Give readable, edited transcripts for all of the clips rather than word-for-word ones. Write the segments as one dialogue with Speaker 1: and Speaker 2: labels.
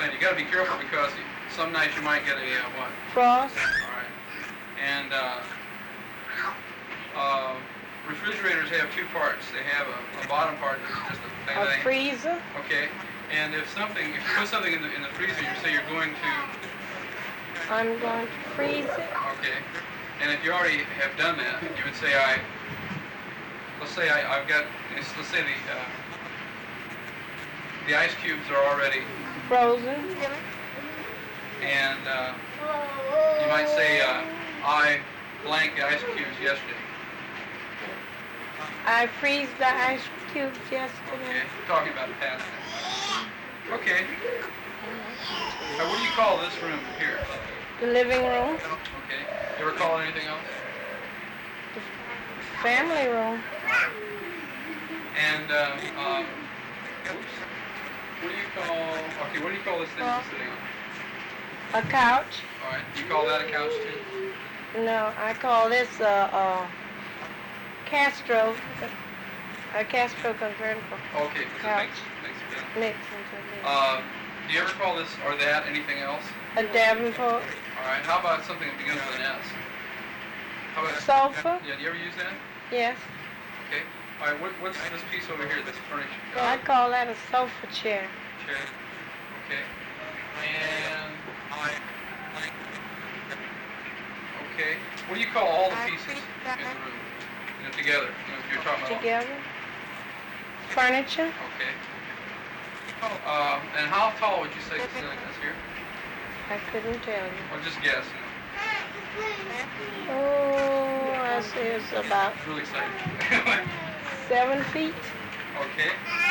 Speaker 1: saying. You got to be careful because some nights you might get a what?
Speaker 2: Frost.
Speaker 1: All right. And refrigerators have two parts. They have a bottom part that's just a thing.
Speaker 2: A freezer.
Speaker 1: Okay. And if you put something in the freezer, you say you're going to.
Speaker 2: I'm going to freeze it.
Speaker 1: Okay. And if you already have done that, you would say let's say let's say the ice cubes are already
Speaker 2: frozen.
Speaker 1: And you might say I blanked the ice cubes yesterday.
Speaker 2: I freeze the ice cubes yesterday.
Speaker 1: Okay. Talking about the past tense. Okay. What do you call this room here?
Speaker 2: The living room.
Speaker 1: Okay. You ever call it anything else?
Speaker 2: The family room.
Speaker 1: And what do you call this thing you're sitting on?
Speaker 2: A couch.
Speaker 1: All right. You call that a couch too?
Speaker 2: No, I call this a Castro convertible.
Speaker 1: Okay.
Speaker 2: Couch.
Speaker 1: Makes it better.
Speaker 2: Mix into this.
Speaker 1: Do you ever call this or that anything else?
Speaker 2: A Davenport.
Speaker 1: All right. How about something that begins with an S? How about
Speaker 2: Sofa.
Speaker 1: Yeah. Do you ever use that?
Speaker 2: Yes.
Speaker 1: Okay. All right. What's this piece over here? This furniture.
Speaker 2: I call that a sofa chair.
Speaker 1: Chair. Okay. And okay. What do you call all the pieces in the room? Together. You're talking about.
Speaker 2: Together. Furniture.
Speaker 1: Okay. And how tall would you say the ceiling is here?
Speaker 2: I couldn't tell you.
Speaker 1: Or just guess.
Speaker 2: Oh, I say it's about
Speaker 1: Really excited.
Speaker 2: 7 feet.
Speaker 1: Okay.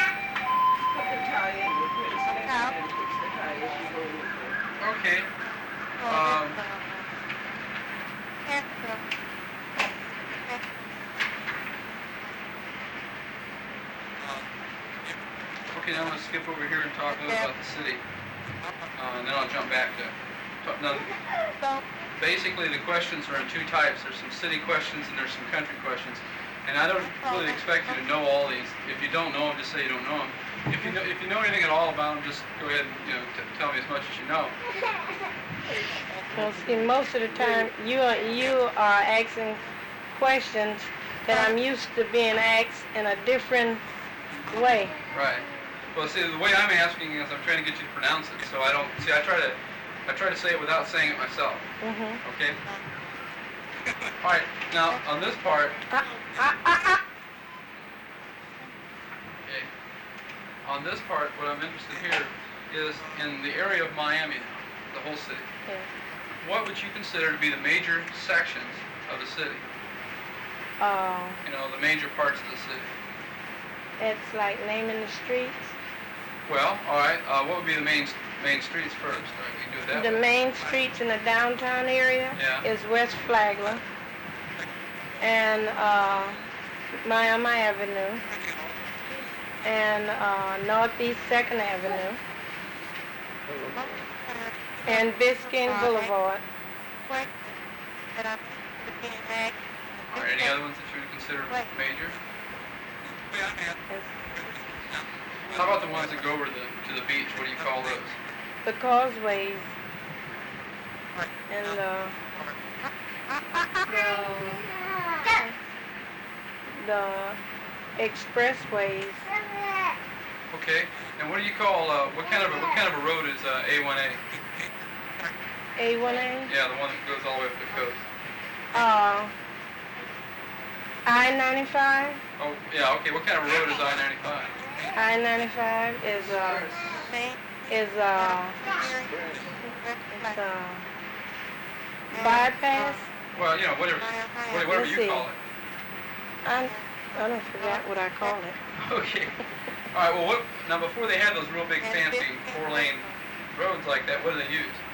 Speaker 1: Okay. Okay, now I'm going to skip over here and talk a little about the city. And then I'll jump back to... Now, basically, the questions are in two types. There's some city questions and there's some country questions. And I don't really expect you to know all these. If you don't know them, just say you don't know them. If you know anything at all about them, just go ahead and tell me as much as you know.
Speaker 2: Well, see, most of the time you are asking questions that I'm used to being asked in a different way.
Speaker 1: Right. Well, see, the way I'm asking is I'm trying to get you to pronounce it, so I don't see. I try to say it without saying it myself.
Speaker 2: Mhm.
Speaker 1: Okay. All right. Now on this part. Okay. On this part, what I'm interested here is in the area of Miami, the whole city.
Speaker 2: Yeah.
Speaker 1: What would you consider to be the major sections of the city? The major parts of the city.
Speaker 2: It's like naming the streets.
Speaker 1: Well, all right. What would be the main streets first? All right, we can do it that
Speaker 2: The
Speaker 1: way.
Speaker 2: main streets in the downtown area is West Flagler and Miami Avenue and Northeast 2nd Avenue and Biscayne Boulevard.
Speaker 1: All right. Any other ones that you would consider major? How about the ones that go over to the beach? What do you call those?
Speaker 2: The causeways and the expressways.
Speaker 1: Okay. And what do you call what kind of a road is A1A?
Speaker 2: A1A?
Speaker 1: Yeah, the one that goes all the way up the coast.
Speaker 2: I-95.
Speaker 1: Oh, yeah. Okay. What kind of road is I-95?
Speaker 2: I-95 is bypass.
Speaker 1: Well, whatever
Speaker 2: Let's
Speaker 1: you
Speaker 2: see.
Speaker 1: call it.
Speaker 2: I don't forget what I call it.
Speaker 1: Okay. All right. Well, now before they had those real big fancy 4-lane roads like that, what do they use?